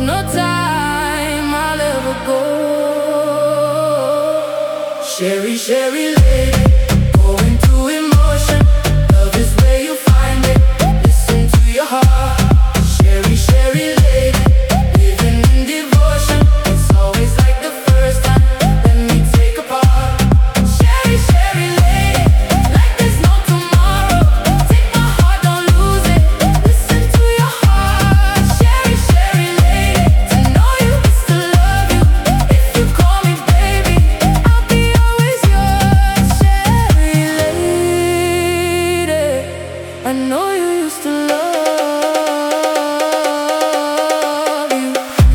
no time I'll ever go. Sherry, Sherry lady, going through emotion. Love is where you find it. Listen to your heart. Sherry, Sherry lady, living in devotion. It's always like the first time. Let me take a part. Sherry, Sherry lady, like there's no tomorrow. Take my heart, don't lose it. Listen to your heart. Sherry, Sherry lady, to know you is to love you. If you call me baby, I'll be always yours. Sherry lady, I know you used to love you.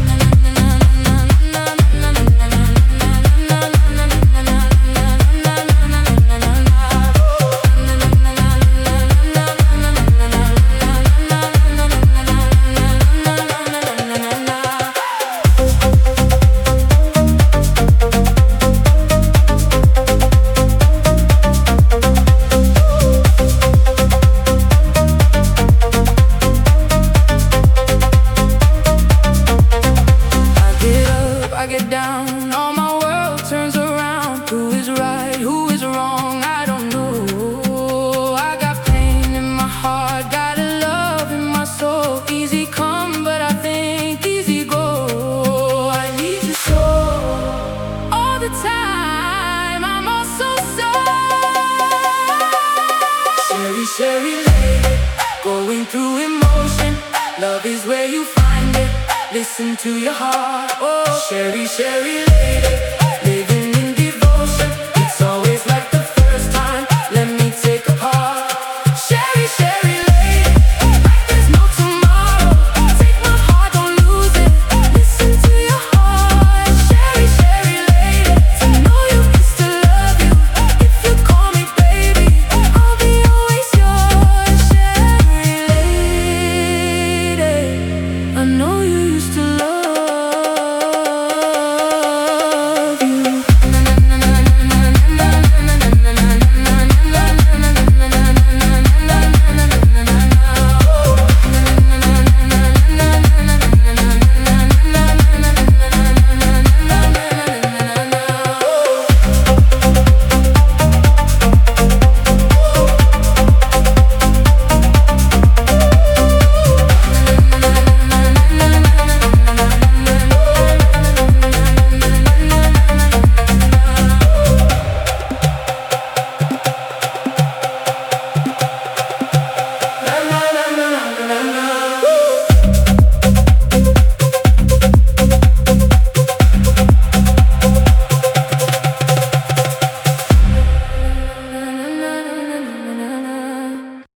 I get down, all my world turns around. Who is right, who is wrong, I don't know. I got pain in my heart, got a love in my soul. Easy come, but I think easy go. I need you so, all the time, I'm all so Sherry, Sherry lady, going through emotion. Love is where you find it. Listen to your heart. Oh, Sherry, Sherry lady,